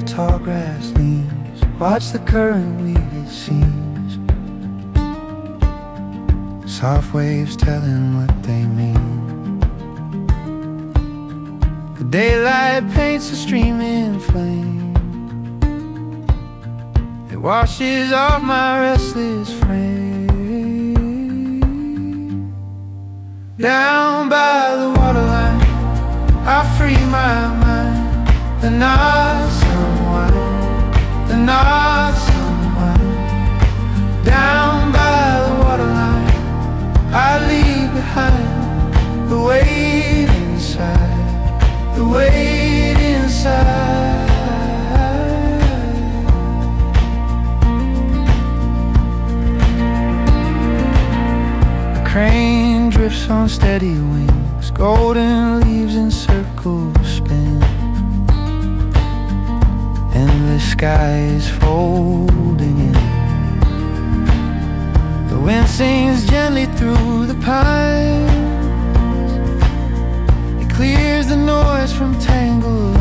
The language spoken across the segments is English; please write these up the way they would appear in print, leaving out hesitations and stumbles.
the tall grass leans, watch the current weave its seams, soft waves telling what they mean. The daylight paints a streaming flame, it washes off my restless frame. Down by the waterline, I free my mind. The knots unwind, the knots unwind. Down by the waterline, I leave behind the weight inside, the weight inside. A crane drifts on steady wings, golden leaves in circles spin. Endless sky is folding in. The wind sings gently through the pines, it clears the noise from tangled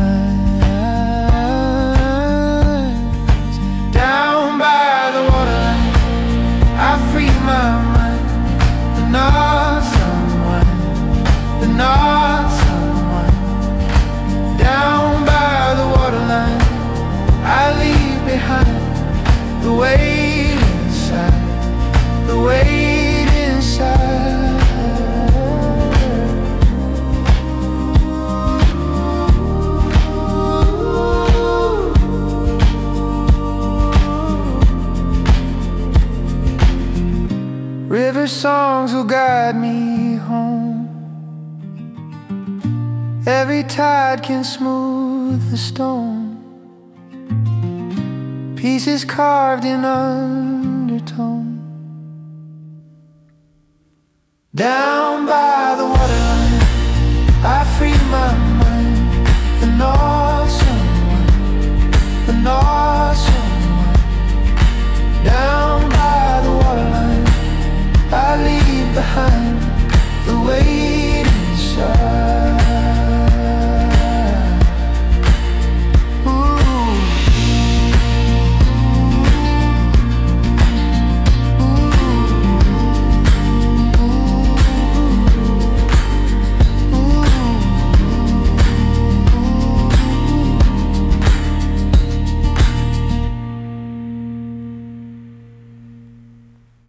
lines. Down by the waterline, I free my mind. The knots unwind, the knots unwind. Down by the waterline, I leave behind the weight inside, the weight inside. River songs will guide me home, every tide can smooth the stone, pieces carved in undertone. Down by the waterline, I free my mind. The knots unwind, the knots unwind. Down by the waterline, I leave behind